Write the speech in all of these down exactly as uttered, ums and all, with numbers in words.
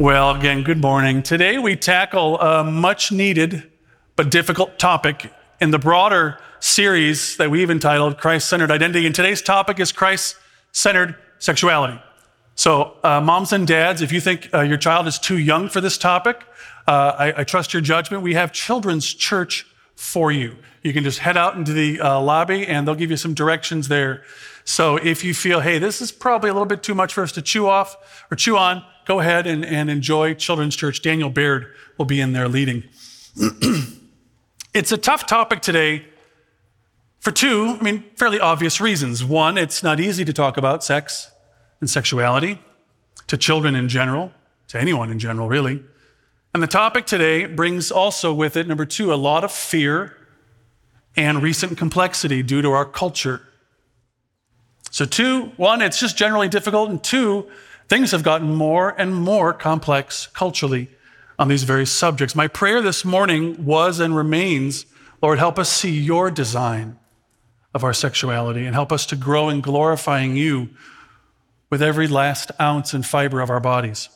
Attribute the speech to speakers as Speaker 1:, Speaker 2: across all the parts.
Speaker 1: Well, again, good morning. Today we tackle a much needed but difficult topic in the broader series that we've entitled Christ-Centered Identity. And today's topic is Christ-Centered Sexuality. So uh, moms and dads, if you think uh, your child is too young for this topic, uh, I, I trust your judgment. We have children's church for you. You can just head out into the uh, lobby and they'll give you some directions there. So if you feel, hey, this is probably a little bit too much for us to chew off or chew on, go ahead and, and enjoy Children's Church. Daniel Baird will be in there leading. It's a tough topic today for two, I mean, fairly obvious reasons. One, it's not easy to talk about sex and sexuality to children in general, to anyone in general, really. And the topic today brings also with it, number two, a lot of fear and recent complexity due to our culture. So two, one, it's just generally difficult, and two, things have gotten more and more complex culturally on these various subjects. My prayer this morning was and remains, Lord, help us see your design of our sexuality and help us to grow in glorifying you with every last ounce and fiber of our bodies.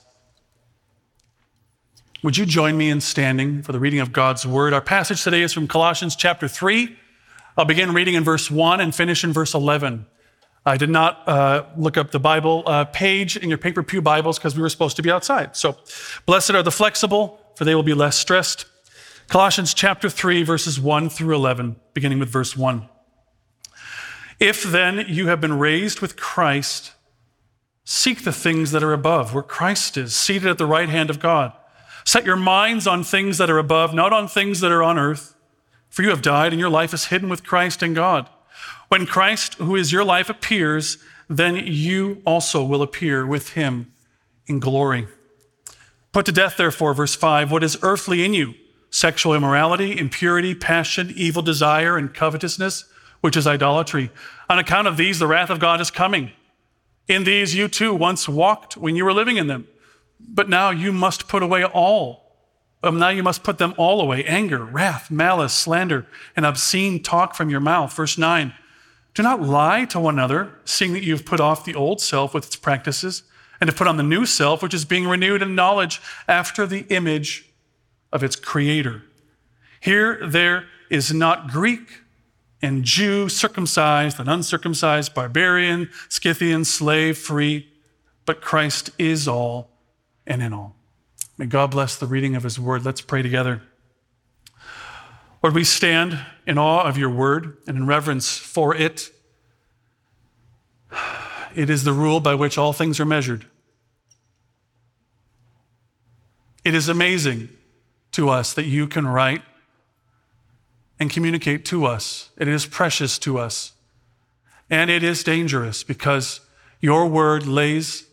Speaker 1: Would you join me in standing for the reading of God's word? Our passage today is from Colossians chapter three. I'll begin reading in verse one and finish in verse eleven. I did not uh, look up the Bible uh, page in your paper pew Bibles because we were supposed to be outside. So, blessed are the flexible, for they will be less stressed. Colossians chapter three, verses one through eleven, beginning with verse one. If then you have been raised with Christ, seek the things that are above, where Christ is, seated at the right hand of God. Set your minds on things that are above, not on things that are on earth. For you have died, and your life is hidden with Christ in God. When Christ, who is your life, appears, then you also will appear with him in glory. Put to death, therefore, verse five, what is earthly in you, sexual immorality, impurity, passion, evil desire, and covetousness, which is idolatry. On account of these, the wrath of God is coming. In these you too once walked when you were living in them. But now you must put away all. Um, now you must put them all away. Anger, wrath, malice, slander, and obscene talk from your mouth. Verse nine, do not lie to one another, seeing that you have put off the old self with its practices, and have put on the new self, which is being renewed in knowledge after the image of its creator. Here there is not Greek and Jew, circumcised and uncircumcised, barbarian, Scythian, slave, free, but Christ is all and in all. May God bless the reading of his word. Let's pray together. Lord, we stand in awe of your word and in reverence for it. It is the rule by which all things are measured. It is amazing to us that you can write and communicate to us. It is precious to us. And it is dangerous because your word lays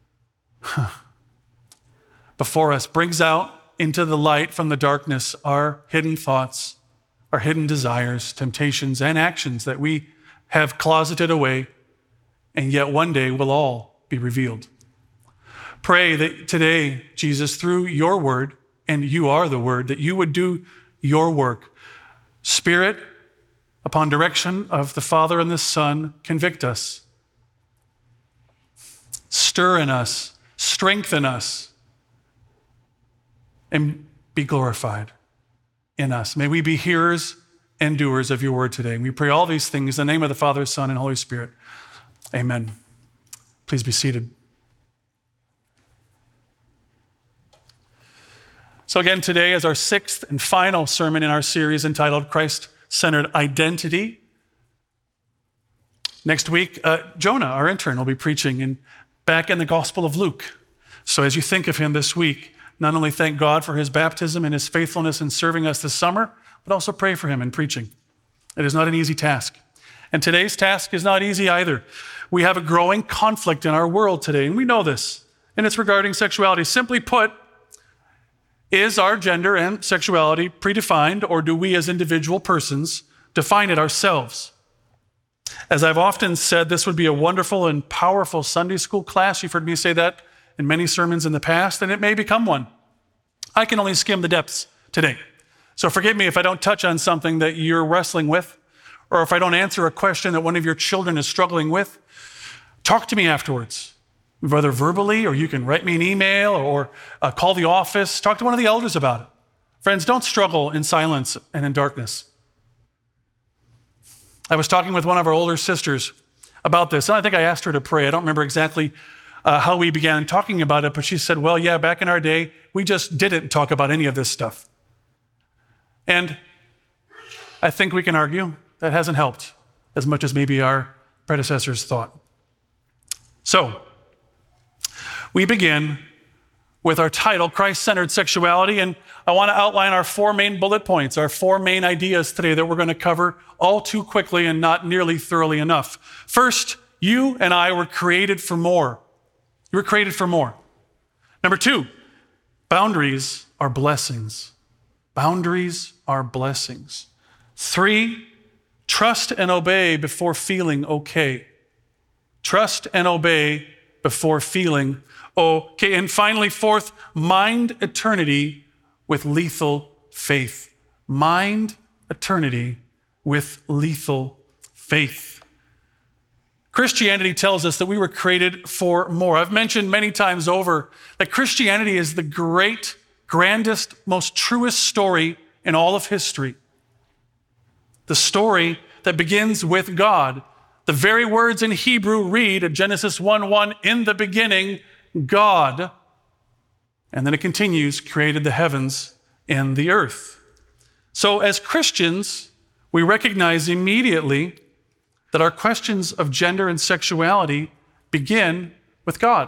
Speaker 1: before us, brings out into the light from the darkness our hidden thoughts, our hidden desires, temptations, and actions that we have closeted away, and yet one day will all be revealed. Pray that today, Jesus, through your word, and you are the word, that you would do your work. Spirit, upon direction of the Father and the Son, convict us. Stir in us, strengthen us, and be glorified in us. May we be hearers and doers of your word today. And we pray all these things in the name of the Father, Son, and Holy Spirit. Amen. Please be seated. So again, today is our sixth and final sermon in our series entitled Christ-Centered Identity. Next week, uh, Jonah, our intern, will be preaching in, back in the Gospel of Luke. So as you think of him this week, not only thank God for his baptism and his faithfulness in serving us this summer, but also pray for him in preaching. It is not an easy task. And today's task is not easy either. We have a growing conflict in our world today, and we know this, and it's regarding sexuality. Simply put, is our gender and sexuality predefined, or do we as individual persons define it ourselves? As I've often said, this would be a wonderful and powerful Sunday school class. You've heard me say that in many sermons in the past, and it may become one. I can only skim the depths today. So forgive me if I don't touch on something that you're wrestling with, or if I don't answer a question that one of your children is struggling with. Talk to me afterwards. whether verbally, or you can write me an email, or uh, call the office, talk to one of the elders about it. Friends, don't struggle in silence and in darkness. I was talking with one of our older sisters about this, and I think I asked her to pray. I don't remember exactly uh, how we began talking about it, but she said, well, yeah, back in our day, we just didn't talk about any of this stuff. And I think we can argue that hasn't helped as much as maybe our predecessors thought. So, we begin with our title, Christ-Centered Sexuality, and I want to outline our four main bullet points, our four main ideas today that we're going to cover all too quickly and not nearly thoroughly enough. First, you and I were created for more. You were created for more. Number two, boundaries are blessings. Boundaries are blessings. Three, trust and obey before feeling okay. Trust and obey before feeling okay. And finally, fourth, mind eternity with lethal faith. Mind eternity with lethal faith. Christianity tells us that we were created for more. I've mentioned many times over that Christianity is the great, grandest, most truest story in all of history. The story that begins with God. The very words in Hebrew read at Genesis one one, in the beginning, God, and then it continues, created the heavens and the earth. So as Christians, we recognize immediately that our questions of gender and sexuality begin with God.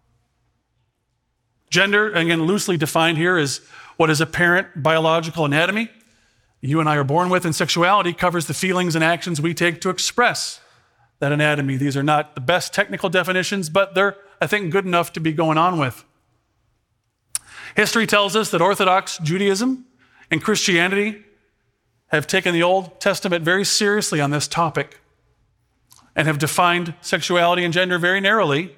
Speaker 1: Gender, again, loosely defined here, is what is apparent biological anatomy you and I are born with, and sexuality covers the feelings and actions we take to express that anatomy. These are not the best technical definitions, but they're, I think, good enough to be going on with. History tells us that Orthodox Judaism and Christianity have taken the Old Testament very seriously on this topic and have defined sexuality and gender very narrowly.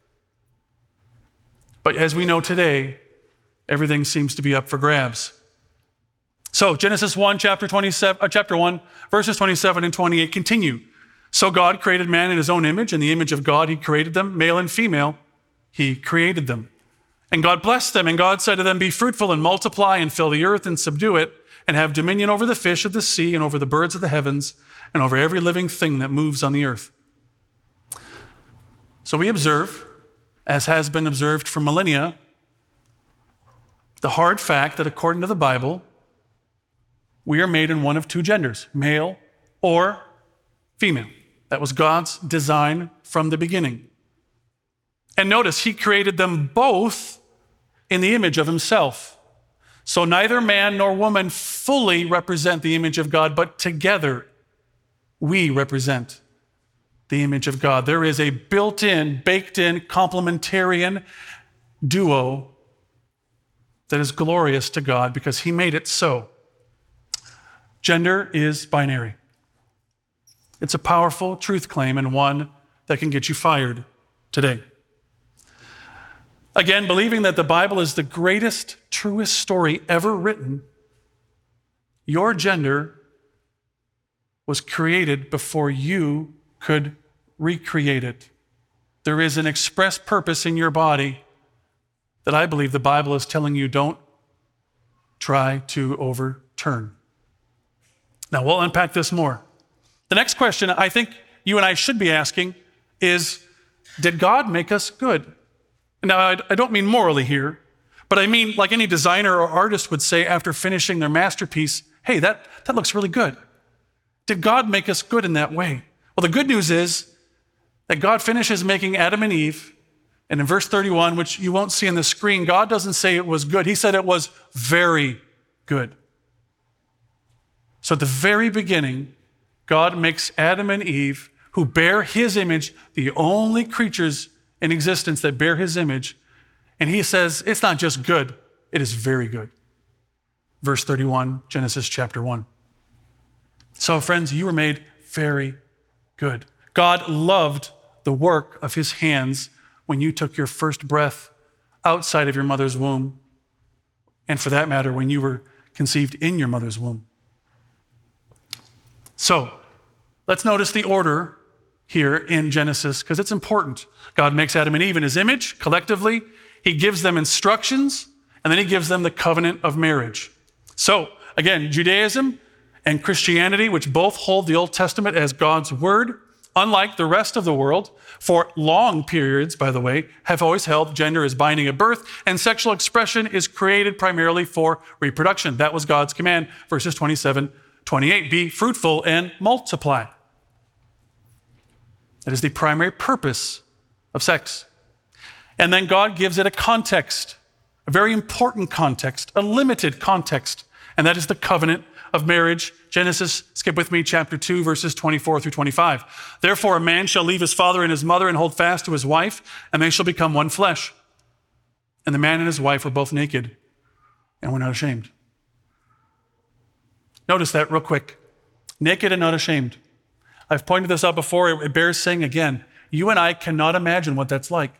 Speaker 1: But as we know today, everything seems to be up for grabs. So Genesis one, chapter twenty-seven, uh, chapter one, verses twenty-seven and twenty-eight continue. So God created man in his own image. In the image of God, he created them, male and female, he created them. And God blessed them, and God said to them, be fruitful and multiply and fill the earth and subdue it, and have dominion over the fish of the sea and over the birds of the heavens and over every living thing that moves on the earth. So we observe, as has been observed for millennia, the hard fact that according to the Bible, we are made in one of two genders, male or female. That was God's design from the beginning. And notice, he created them both in the image of himself. So neither man nor woman fully represent the image of God, but together we represent the image of God. There is a built-in, baked-in, complementarian duo that is glorious to God because he made it so. Gender is binary. It's a powerful truth claim and one that can get you fired today. Again, believing that the Bible is the greatest, truest story ever written, your gender was created before you could recreate it. There is an express purpose in your body that I believe the Bible is telling you don't try to overturn. Now, we'll unpack this more. The next question I think you and I should be asking is, did God make us good? Now, I don't mean morally here, but I mean like any designer or artist would say after finishing their masterpiece, hey, that, that looks really good. Did God make us good in that way? Well, the good news is that God finishes making Adam and Eve, and in verse thirty-one, which you won't see on the screen, God doesn't say it was good. He said it was very good. So at the very beginning, God makes Adam and Eve, who bear his image, the only creatures in existence that bear his image, and he says it's not just good, it is very good. Verse thirty-one, Genesis chapter one. So friends, you were made very good. God loved the work of his hands when you took your first breath outside of your mother's womb, and for that matter, when you were conceived in your mother's womb. So let's notice the order here in Genesis because it's important. God makes Adam and Eve in his image collectively. He gives them instructions, and then he gives them the covenant of marriage. So, again, Judaism and Christianity, which both hold the Old Testament as God's word, unlike the rest of the world, for long periods, by the way, have always held gender is binding at birth, and sexual expression is created primarily for reproduction. That was God's command, verses twenty-seven, twenty-eight. Be fruitful and multiply. That is the primary purpose of sex. And then God gives it a context, a very important context, a limited context, and that is the covenant of marriage. Genesis, skip with me, chapter two, verses twenty-four through twenty-five. Therefore, a man shall leave his father and his mother and hold fast to his wife, and they shall become one flesh. And the man and his wife were both naked and were not ashamed. Notice that real quick. Naked and not ashamed. I've pointed this out before. It bears saying again. You and I cannot imagine what that's like.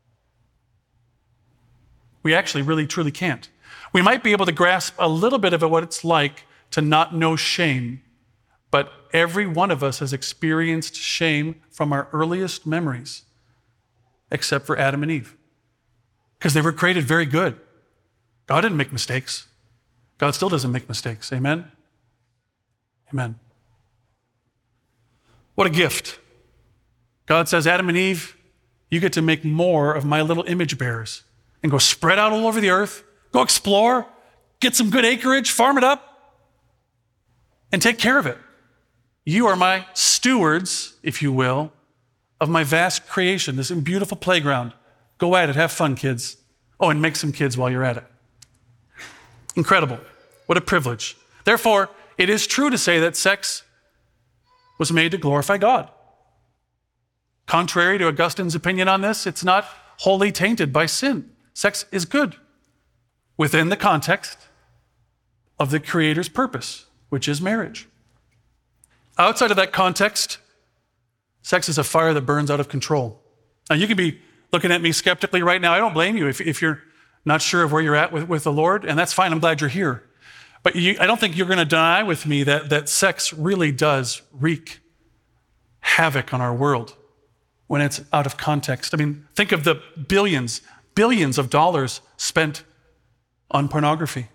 Speaker 1: We actually really, truly can't. We might be able to grasp a little bit of what it's like to not know shame, but every one of us has experienced shame from our earliest memories, except for Adam and Eve, because they were created very good. God didn't make mistakes. God still doesn't make mistakes. Amen? Amen. What a gift. God says, Adam and Eve, you get to make more of my little image bearers and go spread out all over the earth, go explore, get some good acreage, farm it up, and take care of it. You are my stewards, if you will, of my vast creation, this beautiful playground. Go at it, have fun, kids. Oh, and make some kids while you're at it. Incredible. What a privilege. Therefore, it is true to say that sex was made to glorify God. Contrary to Augustine's opinion on this, it's not wholly tainted by sin. Sex is good within the context of the Creator's purpose, which is marriage. Outside of that context, sex is a fire that burns out of control. Now, you can be looking at me skeptically right now. I don't blame you if, if you're not sure of where you're at with, with the Lord, and that's fine. I'm glad you're here. But you, I don't think you're going to deny with me that, that sex really does wreak havoc on our world when it's out of context. I mean, think of the billions, billions of dollars spent on pornography.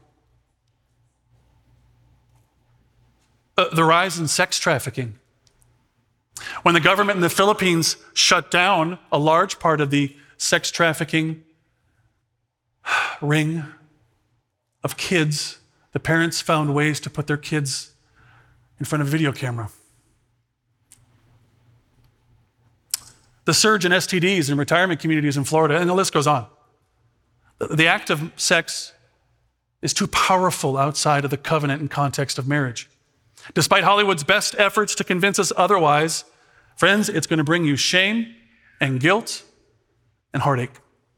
Speaker 1: Uh, the rise in sex trafficking. When the government in the Philippines shut down a large part of the sex trafficking ring of kids, the parents found ways to put their kids in front of a video camera. The surge in S T Ds in retirement communities in Florida, and the list goes on. The act of sex is too powerful outside of the covenant and context of marriage. Despite Hollywood's best efforts to convince us otherwise, friends, it's going to bring you shame and guilt and heartache.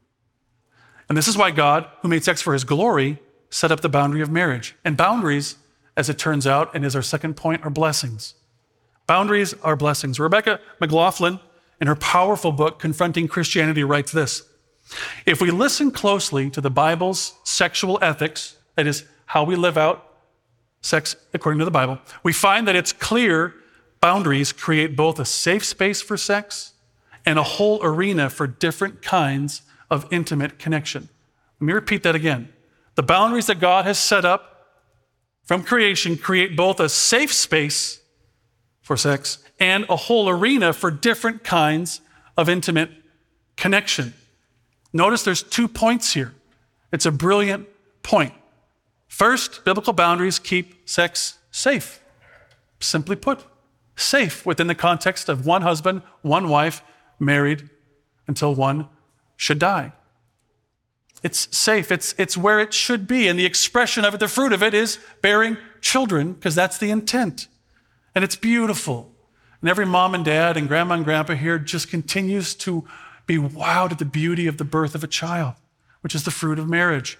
Speaker 1: And this is why God, who made sex for his glory, set up the boundary of marriage. And boundaries, as it turns out, and is our second point, are blessings. Boundaries are blessings. Rebecca McLaughlin, in her powerful book, Confronting Christianity, writes this: if we listen closely to the Bible's sexual ethics, that is, how we live out sex according to the Bible, we find that it's clear boundaries create both a safe space for sex and a whole arena for different kinds of intimate connection. Let me repeat that again. The boundaries that God has set up from creation create both a safe space for sex and a whole arena for different kinds of intimate connection. Notice there's two points here. It's a brilliant point. First, biblical boundaries keep sex safe. Simply put, safe within the context of one husband, one wife, married until one should die. It's safe. It's, it's where it should be. And the expression of it, the fruit of it, is bearing children, because that's the intent. And it's beautiful. And every mom and dad and grandma and grandpa here just continues to be wowed at the beauty of the birth of a child, which is the fruit of marriage.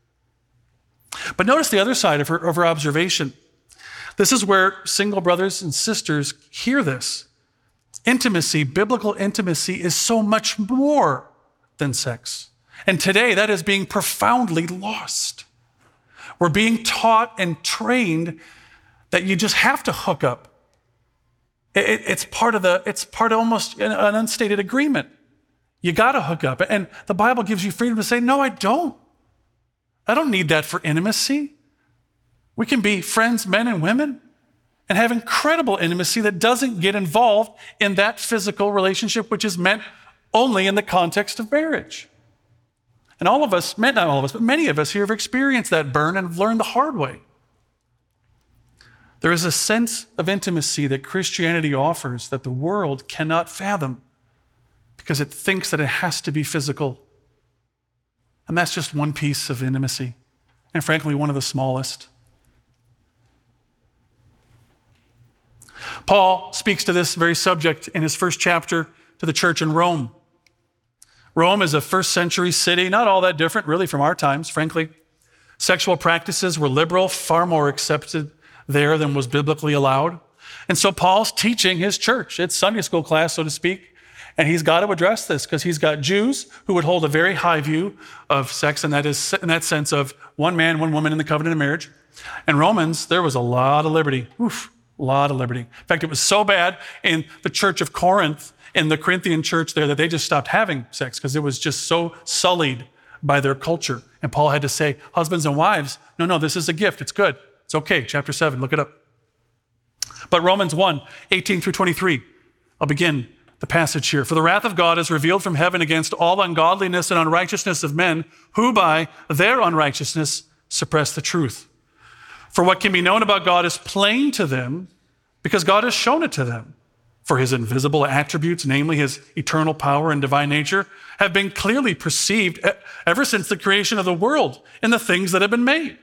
Speaker 1: But notice the other side of her, of her observation. This is where single brothers and sisters hear this. Intimacy, biblical intimacy, is so much more than sex. And today that is being profoundly lost. We're being taught and trained that you just have to hook up It, it's part of the, it's part of almost an, an unstated agreement. You got to hook up. And the Bible gives you freedom to say, no, I don't. I don't need that for intimacy. We can be friends, men and women, and have incredible intimacy that doesn't get involved in that physical relationship, which is meant only in the context of marriage. And all of us, not all of us, but many of us here have experienced that burn and have learned the hard way. There is a sense of intimacy that Christianity offers that the world cannot fathom because it thinks that it has to be physical. And that's just one piece of intimacy, and frankly, one of the smallest. Paul speaks to this very subject in his first chapter to the church in Rome. Rome is a first century city, not all that different really from our times, frankly. Sexual practices were liberal, far more accepted there than was biblically allowed. And so Paul's teaching his church. It's Sunday school class, so to speak. And he's got to address this because he's got Jews who would hold a very high view of sex, and that is in that sense of one man, one woman in the covenant of marriage. And Romans, there was a lot of liberty. Oof, a lot of liberty. In fact, it was so bad in the church of Corinth, in the Corinthian church there, that they just stopped having sex because it was just so sullied by their culture. And Paul had to say, husbands and wives, no, no, this is a gift. It's good. It's okay. Chapter seven, look it up. But Romans one, eighteen through twenty-three, I'll begin the passage here. For the wrath of God is revealed from heaven against all ungodliness and unrighteousness of men who by their unrighteousness suppress the truth. For what can be known about God is plain to them because God has shown it to them. For his invisible attributes, namely his eternal power and divine nature, have been clearly perceived ever since the creation of the world in the things that have been made.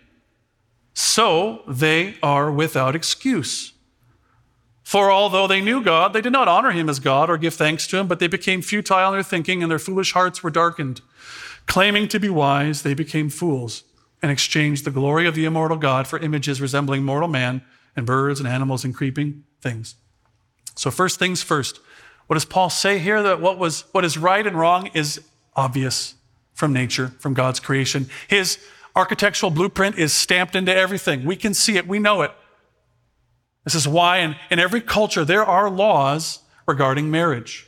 Speaker 1: So they are without excuse. For although they knew God, they did not honor him as God or give thanks to him, but they became futile in their thinking and their foolish hearts were darkened. Claiming to be wise, they became fools and exchanged the glory of the immortal God for images resembling mortal man and birds and animals and creeping things. So first things first, what does Paul say here? That what was what is right and wrong is obvious from nature, from God's creation. His architectural blueprint is stamped into everything. We can see it. We know it. This is why in, in every culture there are laws regarding marriage.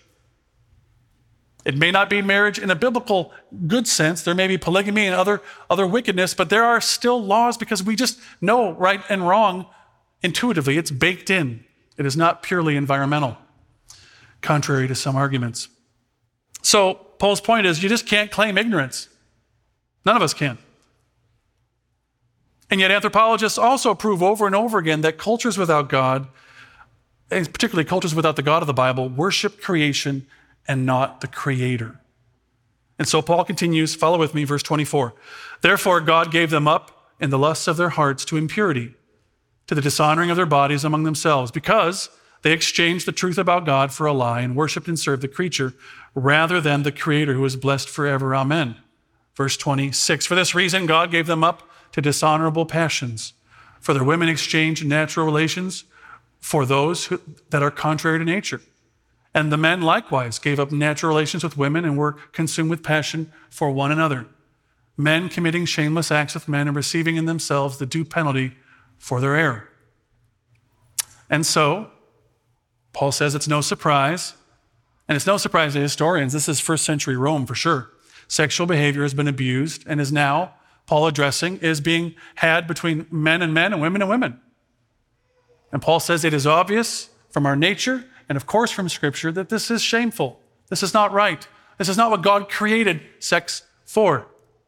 Speaker 1: It may not be marriage in a biblical good sense. There may be polygamy and other, other wickedness, but there are still laws because we just know right and wrong intuitively. It's baked in. It is not purely environmental, contrary to some arguments. So Paul's point is you just can't claim ignorance. None of us can. And yet anthropologists also prove over and over again that cultures without God, and particularly cultures without the God of the Bible, worship creation and not the Creator. And so Paul continues, follow with me, verse twenty-four. Therefore God gave them up in the lusts of their hearts to impurity, to the dishonoring of their bodies among themselves, because they exchanged the truth about God for a lie and worshiped and served the creature rather than the Creator who is blessed forever. Amen. Verse twenty-six. For this reason God gave them up to dishonorable passions. For their women exchanged natural relations for those who, that are contrary to nature. And the men likewise gave up natural relations with women and were consumed with passion for one another. Men committing shameless acts with men and receiving in themselves the due penalty for their error. And so, Paul says it's no surprise, and it's no surprise to historians, this is first century Rome for sure. Sexual behavior has been abused and is now, Paul addressing, is being had between men and men and women and women. And Paul says it is obvious from our nature and of course from Scripture that this is shameful. This is not right. This is not what God created sex for.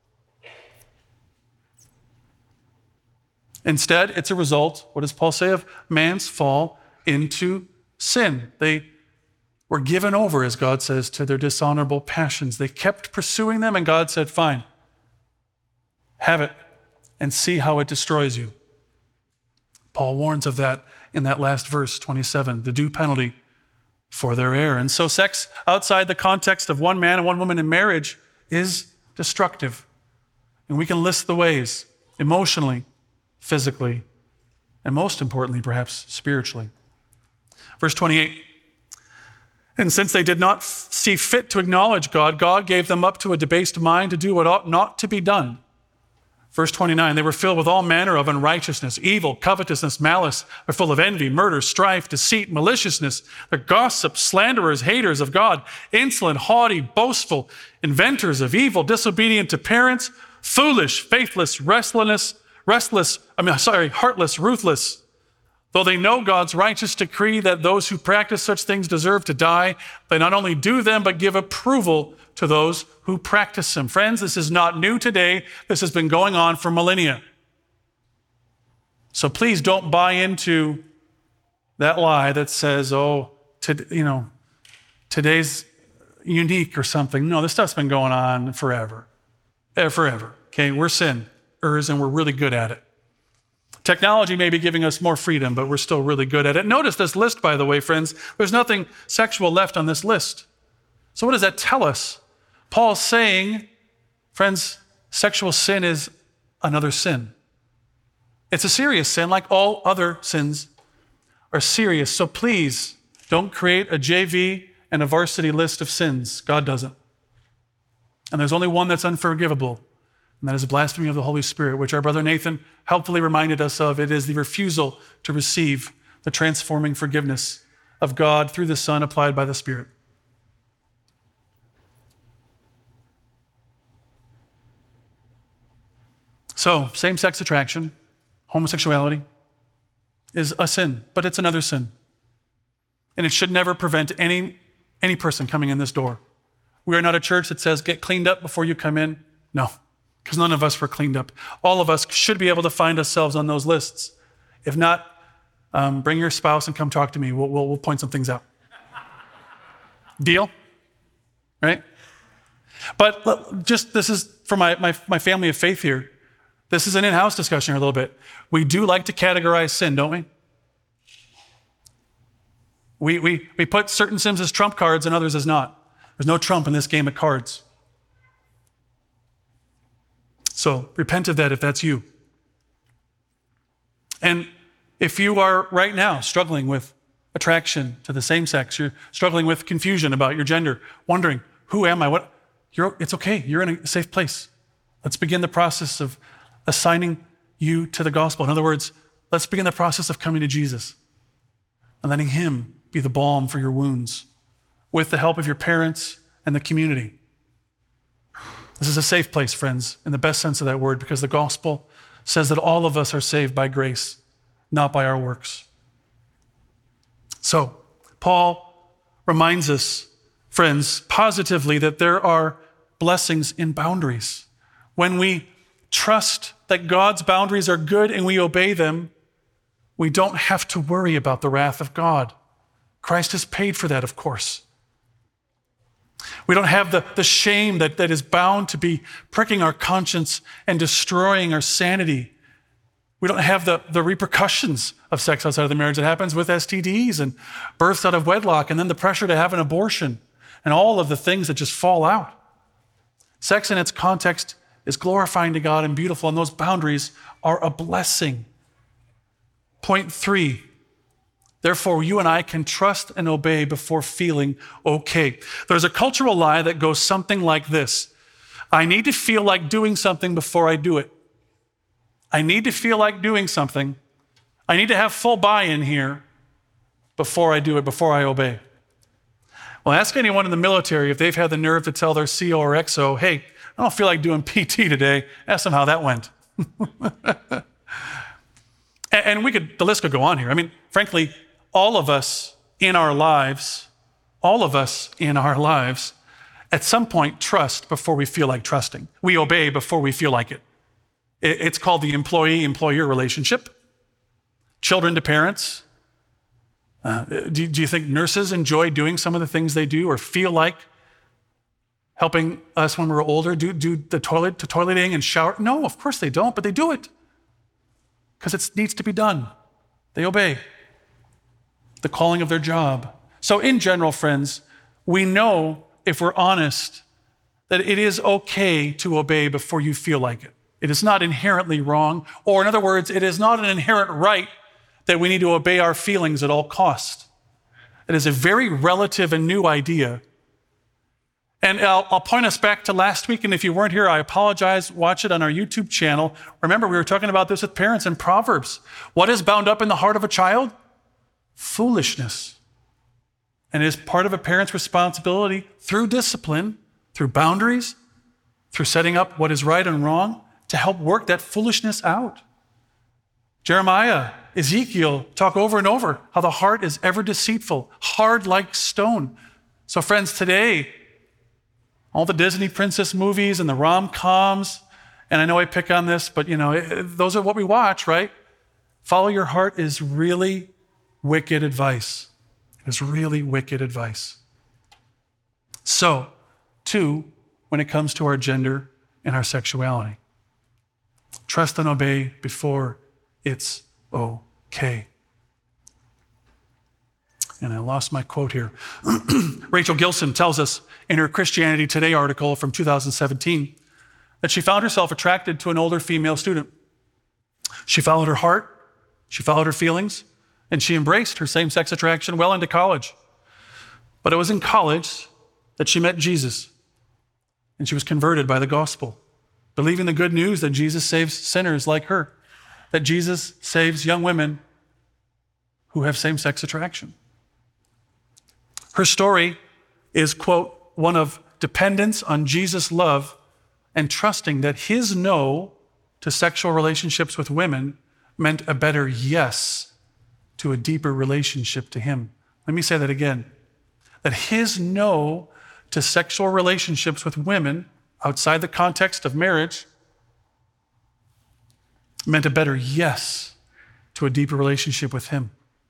Speaker 1: Instead, it's a result, what does Paul say, of man's fall into sin. They were given over, as God says, to their dishonorable passions. They kept pursuing them, and God said, fine, have it, and see how it destroys you. Paul warns of that in that last verse, twenty-seven, the due penalty for their error. And so sex outside the context of one man and one woman in marriage is destructive. And we can list the ways, emotionally, physically, and most importantly, perhaps spiritually. Verse twenty-eight, and since they did not f- see fit to acknowledge God, God gave them up to a debased mind to do what ought not to be done. Verse twenty-nine, they were filled with all manner of unrighteousness, evil, covetousness, malice. They're full of envy, murder, strife, deceit, maliciousness. They're gossips, slanderers, haters of God, insolent, haughty, boastful, inventors of evil, disobedient to parents, foolish, faithless, restless, restless, I mean, sorry, heartless, ruthless. Though they know God's righteous decree that those who practice such things deserve to die, they not only do them, but give approval to those who practice them. Friends, this is not new today. This has been going on for millennia. So please don't buy into that lie that says, oh, to, you know, today's unique or something. No, this stuff's been going on forever. Eh, forever. Okay, we're sinners and we're really good at it. Technology may be giving us more freedom, but we're still really good at it. Notice this list, by the way, friends. There's nothing sexual left on this list. So what does that tell us? Paul's saying, friends, sexual sin is another sin. It's a serious sin, like all other sins are serious. So please don't create a J V and a varsity list of sins. God doesn't. And there's only one that's unforgivable, and that is blasphemy of the Holy Spirit, which our brother Nathan helpfully reminded us of. It is the refusal to receive the transforming forgiveness of God through the Son applied by the Spirit. So, same-sex attraction, homosexuality, is a sin, but it's another sin. And it should never prevent any, any person coming in this door. We are not a church that says, get cleaned up before you come in. No, because none of us were cleaned up. All of us should be able to find ourselves on those lists. If not, um, bring your spouse and come talk to me. We'll, we'll, we'll point some things out. Deal? Right? But just, this is for my, my, my family of faith here. This is an in-house discussion here a little bit. We do like to categorize sin, don't we? We, we, we put certain sins as trump cards and others as not. There's no trump in this game of cards. So repent of that if that's you. And if you are right now struggling with attraction to the same sex, you're struggling with confusion about your gender, wondering, who am I? What? You're, it's okay. You're in a safe place. Let's begin the process of assigning you to the gospel. In other words, let's begin the process of coming to Jesus and letting him be the balm for your wounds with the help of your parents and the community. This is a safe place, friends, in the best sense of that word, because the gospel says that all of us are saved by grace, not by our works. So, Paul reminds us, friends, positively that there are blessings in boundaries. When we trust that God's boundaries are good and we obey them, we don't have to worry about the wrath of God. Christ has paid for that, of course. We don't have the, the shame that, that is bound to be pricking our conscience and destroying our sanity. We don't have the, the repercussions of sex outside of the marriage that happens with S T Ds and births out of wedlock, and then the pressure to have an abortion and all of the things that just fall out. Sex in its context is glorifying to God and beautiful, and those boundaries are a blessing. Point three, therefore, you and I can trust and obey before feeling okay. There's a cultural lie that goes something like this. I need to feel like doing something before I do it. I need to feel like doing something. I need to have full buy-in here before I do it, before I obey. Well, ask anyone in the military if they've had the nerve to tell their C O or X O, hey, I don't feel like doing P T today. Ask them how that went. And we could, the list could go on here. I mean, frankly, all of us in our lives, all of us in our lives, at some point trust before we feel like trusting. We obey before we feel like it. It's called the employee-employer relationship. Children to parents. Uh, do, do you think nurses enjoy doing some of the things they do or feel like helping us when we're older? Do, do the toilet to toileting and shower? No, of course they don't, but they do it because it needs to be done. They obey the calling of their job. So in general, friends, we know, if we're honest, that it is okay to obey before you feel like it. It is not inherently wrong, or in other words, it is not an inherent right that we need to obey our feelings at all costs. It is a very relative and new idea. And I'll, I'll point us back to last week, and if you weren't here, I apologize. Watch it on our YouTube channel. Remember, we were talking about this with parents in Proverbs. What is bound up in the heart of a child? Foolishness. And it is part of a parent's responsibility through discipline, through boundaries, through setting up what is right and wrong, to help work that foolishness out. Jeremiah, Ezekiel talk over and over how the heart is ever deceitful, hard like stone. So friends, today, all the Disney princess movies and the rom-coms, and I know I pick on this, but you know, those are what we watch, right? Follow your heart is really wicked advice. It is really wicked advice. So, two, when it comes to our gender and our sexuality, trust and obey before it's okay. And I lost my quote here. Rachel Gilson tells us in her Christianity Today article from two thousand seventeen that she found herself attracted to an older female student. She followed her heart, she followed her feelings, and she embraced her same-sex attraction well into college. But it was in college that she met Jesus, and she was converted by the gospel, believing the good news that Jesus saves sinners like her, that Jesus saves young women who have same-sex attraction. Her story is, quote, one of dependence on Jesus' love and trusting that his no to sexual relationships with women meant a better yes to a deeper relationship to him. Let me say that again. That his no to sexual relationships with women outside the context of marriage meant a better yes to a deeper relationship with him.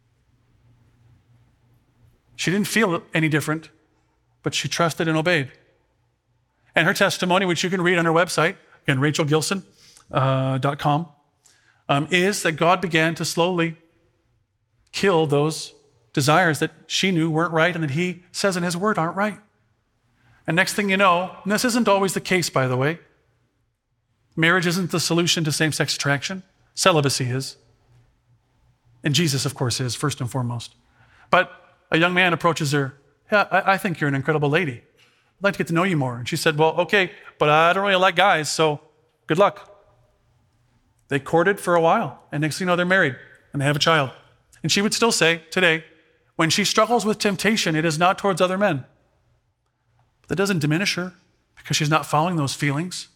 Speaker 1: She didn't feel any different, but she trusted and obeyed. And her testimony, which you can read on her website, again, rachel gilson dot com, uh, um, is that God began to slowly kill those desires that she knew weren't right and that he says in his word aren't right. And next thing you know, and this isn't always the case, by the way, marriage isn't the solution to same-sex attraction. Celibacy is. And Jesus, of course, is, first and foremost. But a young man approaches her. Yeah, I, I think you're an incredible lady. I'd like to get to know you more. And she said, well, okay, but I don't really like guys, so good luck. They courted for a while, and next thing you know, they're married, and they have a child. And she would still say today, when she struggles with temptation, it is not towards other men. But that doesn't diminish her because she's not following those feelings.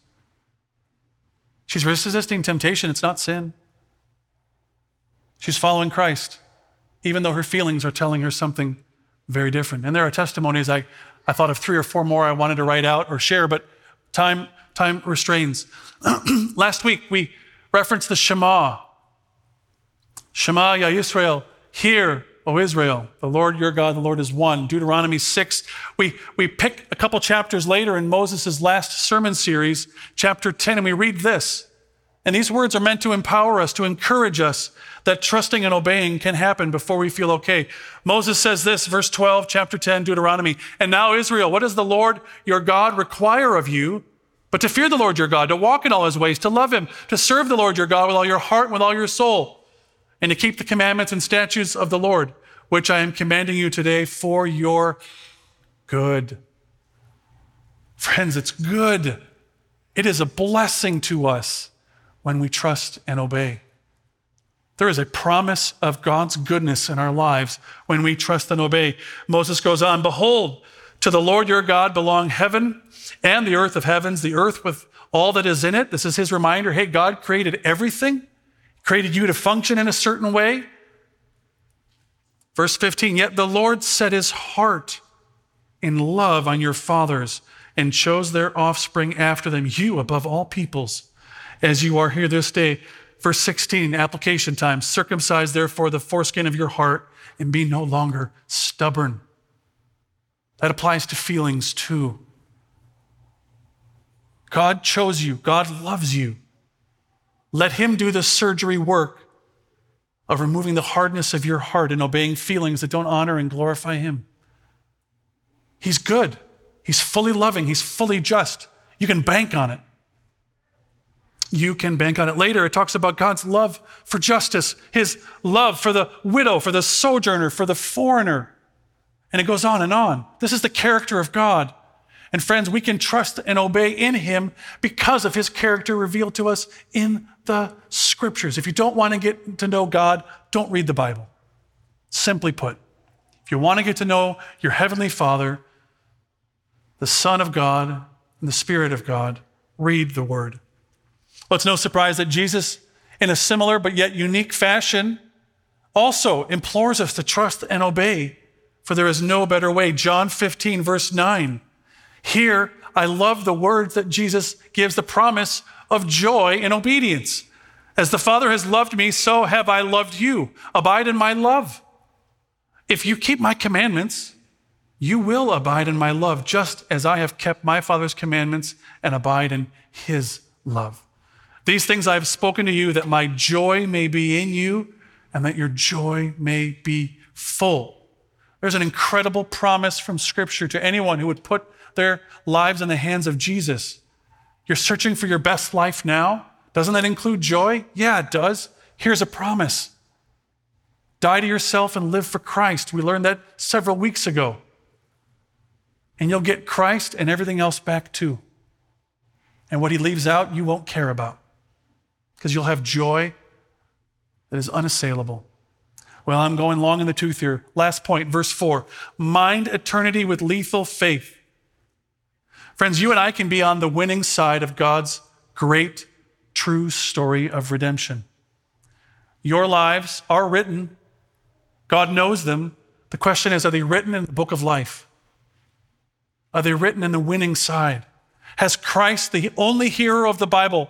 Speaker 1: She's resisting temptation. It's not sin. She's following Christ, even though her feelings are telling her something very different. And there are testimonies. I, I thought of three or four more I wanted to write out or share, but time, time restrains. Last week, we referenced the Shema. Shema, Ya Yisrael, hear, O Israel, the Lord your God, the Lord is one. Deuteronomy six. We, we pick a couple chapters later in Moses' last sermon series, chapter ten, and we read this. And these words are meant to empower us, to encourage us that trusting and obeying can happen before we feel okay. Moses says this, verse twelve, chapter ten, Deuteronomy, and now Israel, what does the Lord your God require of you? But to fear the Lord your God, to walk in all his ways, to love him, to serve the Lord your God with all your heart and with all your soul, and to keep the commandments and statutes of the Lord, which I am commanding you today for your good. Friends, it's good. It is a blessing to us when we trust and obey. There is a promise of God's goodness in our lives when we trust and obey. Moses goes on, behold, to the Lord your God belong heaven and the earth of heavens, the earth with all that is in it. This is his reminder. Hey, God created everything, created you to function in a certain way. Verse fifteen, yet the Lord set his heart in love on your fathers and chose their offspring after them, you above all peoples, as you are here this day. Verse sixteen, application time. Circumcise therefore the foreskin of your heart and be no longer stubborn. That applies to feelings too. God chose you. God loves you. Let him do the surgery work of removing the hardness of your heart and obeying feelings that don't honor and glorify him. He's good. He's fully loving. He's fully just. You can bank on it. You can bank on it. Later, it talks about God's love for justice, his love for the widow, for the sojourner, for the foreigner. And it goes on and on. This is the character of God. And friends, we can trust and obey in him because of his character revealed to us in the scriptures. If you don't want to get to know God, don't read the Bible. Simply put, if you want to get to know your heavenly Father, the Son of God, and the Spirit of God, read the Word. Well, it's no surprise that Jesus, in a similar but yet unique fashion, also implores us to trust and obey, for there is no better way. John fifteen, verse nine. Here, I love the words that Jesus gives, the promise of joy in obedience. As the Father has loved me, so have I loved you. Abide in my love. If you keep my commandments, you will abide in my love, just as I have kept my Father's commandments and abide in his love. These things I have spoken to you, that my joy may be in you and that your joy may be full. There's an incredible promise from Scripture to anyone who would put their lives in the hands of Jesus. You're searching for your best life now? Doesn't that include joy? Yeah, it does. Here's a promise. Die to yourself and live for Christ. We learned that several weeks ago. And you'll get Christ and everything else back too. And what he leaves out, you won't care about, because you'll have joy that is unassailable. Well, I'm going long in the tooth here. Last point, verse four. Mind eternity with lethal faith. Friends, you and I can be on the winning side of God's great, true story of redemption. Your lives are written. God knows them. The question is, are they written in the book of life? Are they written in the winning side? Has Christ, the only hero of the Bible,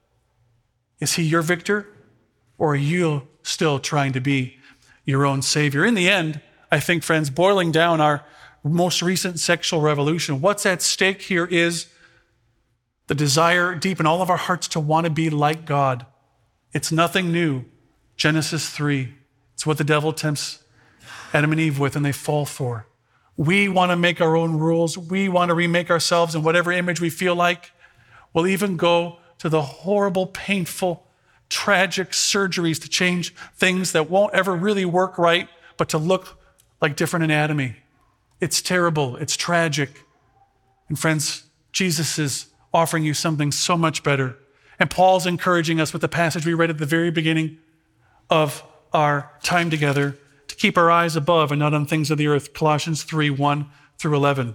Speaker 1: is he your victor? Or are you still trying to be your own savior? In the end, I think, friends, boiling down our most recent sexual revolution, what's at stake here is the desire deep in all of our hearts to want to be like God. It's nothing new. Genesis three. It's what the devil tempts Adam and Eve with, and they fall for. We want to make our own rules. We want to remake ourselves in whatever image we feel like. We'll even go to the horrible, painful, tragic surgeries to change things that won't ever really work right, but to look like different anatomy. It's terrible. It's tragic. And friends, Jesus is offering you something so much better. And Paul's encouraging us with the passage we read at the very beginning of our time together to keep our eyes above and not on things of the earth. Colossians three, one through eleven.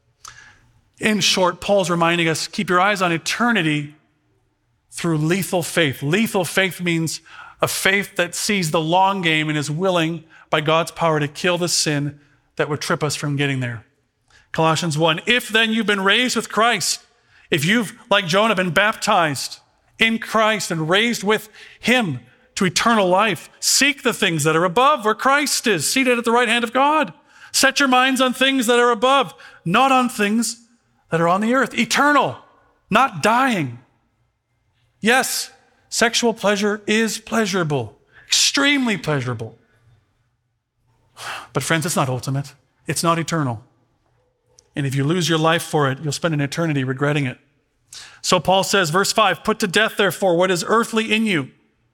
Speaker 1: In short, Paul's reminding us, keep your eyes on eternity through lethal faith. Lethal faith means a faith that sees the long game and is willing by God's power to kill the sin that would trip us from getting there. Colossians one, if then you've been raised with Christ, if you've, like Jonah, been baptized in Christ and raised with him to eternal life, seek the things that are above where Christ is, seated at the right hand of God. Set your minds on things that are above, not on things that are on the earth. Eternal, not dying. Yes, sexual pleasure is pleasurable, extremely pleasurable. But friends, it's not ultimate. It's not eternal. And if you lose your life for it, you'll spend an eternity regretting it. So Paul says, verse five, put to death, therefore, what is earthly in you.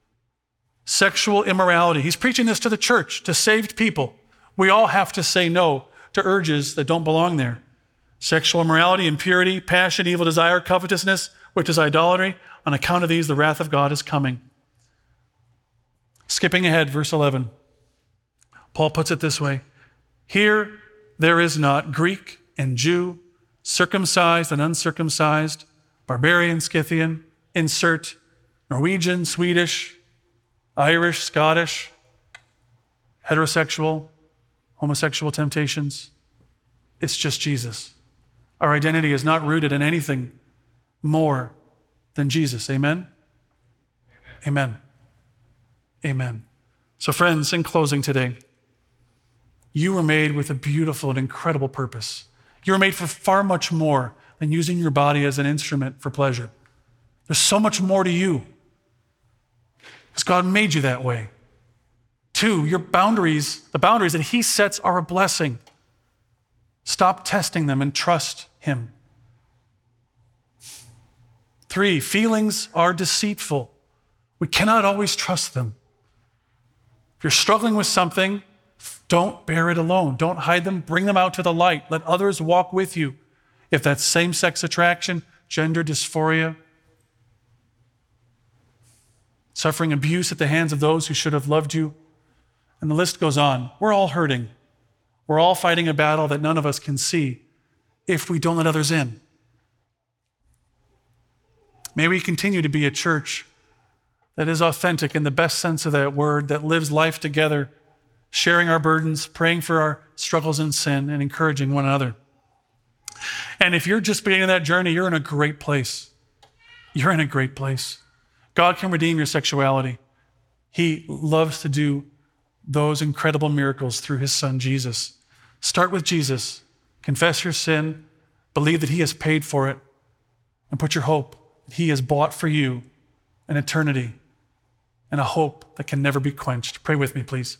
Speaker 1: Sexual immorality. He's preaching this to the church, to saved people. We all have to say no to urges that don't belong there. Sexual immorality, impurity, passion, evil desire, covetousness, which is idolatry. On account of these, the wrath of God is coming. Skipping ahead, verse eleven. Paul puts it this way. Here there is not Greek and Jew, circumcised and uncircumcised, barbarian, Scythian, insert, Norwegian, Swedish, Irish, Scottish, heterosexual, homosexual temptations. It's just Jesus. Our identity is not rooted in anything more than Jesus. Amen? Amen. Amen. So friends, in closing today, you were made with a beautiful and incredible purpose. You were made for far much more than using your body as an instrument for pleasure. There's so much more to you because God made you that way. Two, your boundaries, the boundaries that he sets are a blessing. Stop testing them and trust him. Three, feelings are deceitful. We cannot always trust them. If you're struggling with something, don't bear it alone. Don't hide them. Bring them out to the light. Let others walk with you if that's same-sex attraction, gender dysphoria, suffering abuse at the hands of those who should have loved you, and the list goes on. We're all hurting. We're all fighting a battle that none of us can see if we don't let others in. May we continue to be a church that is authentic in the best sense of that word, that lives life together, sharing our burdens, praying for our struggles in sin, and encouraging one another. And if you're just beginning that journey, you're in a great place. You're in a great place. God can redeem your sexuality. He loves to do those incredible miracles through his son, Jesus. Start with Jesus. Confess your sin. Believe that he has paid for it. And put your hope that he has bought for you an eternity and a hope that can never be quenched. Pray with me, please.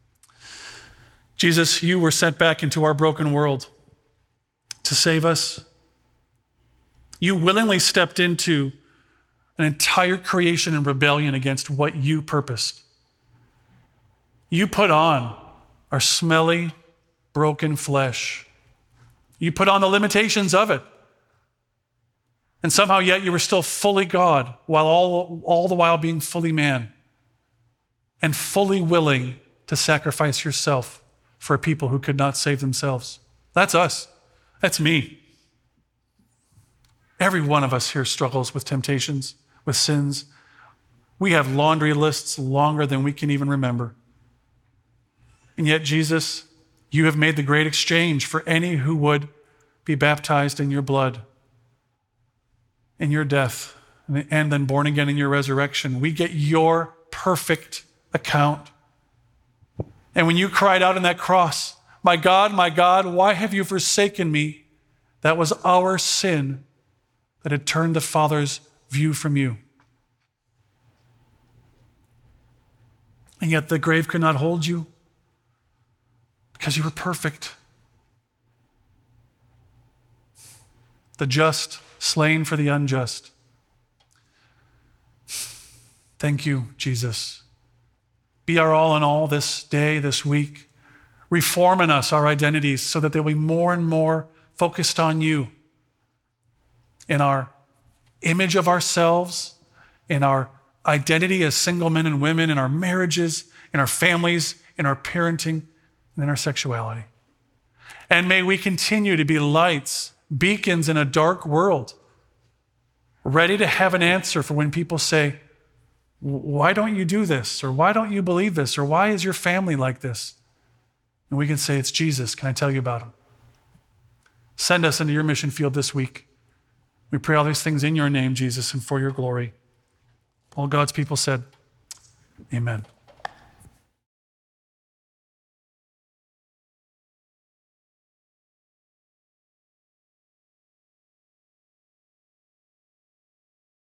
Speaker 1: Jesus, you were sent back into our broken world to save us. You willingly stepped into an entire creation in rebellion against what you purposed. You put on our smelly, broken flesh. You put on the limitations of it. And somehow yet you were still fully God, while all, all the while being fully man, and fully willing to sacrifice yourself for a people who could not save themselves. That's us. That's me. Every one of us here struggles with temptations, with sins. We have laundry lists longer than we can even remember. And yet, Jesus, you have made the great exchange for any who would be baptized in your blood, in your death, and then born again in your resurrection. We get your perfect account. And when you cried out on that cross, "My God, my God, why have you forsaken me?" That was our sin that had turned the Father's view from you. And yet the grave could not hold you because you were perfect. The just slain for the unjust. Thank you, Jesus. Be our all in all this day, this week. Reform in us our identities so that they'll be more and more focused on you, in our image of ourselves, in our identity as single men and women, in our marriages, in our families, in our parenting, and in our sexuality. And may we continue to be lights, beacons in a dark world, ready to have an answer for when people say, "Why don't you do this?" Or "Why don't you believe this?" Or "Why is your family like this?" And we can say, "It's Jesus. Can I tell you about him?" Send us into your mission field this week. We pray all these things in your name, Jesus, and for your glory. All God's people said, amen.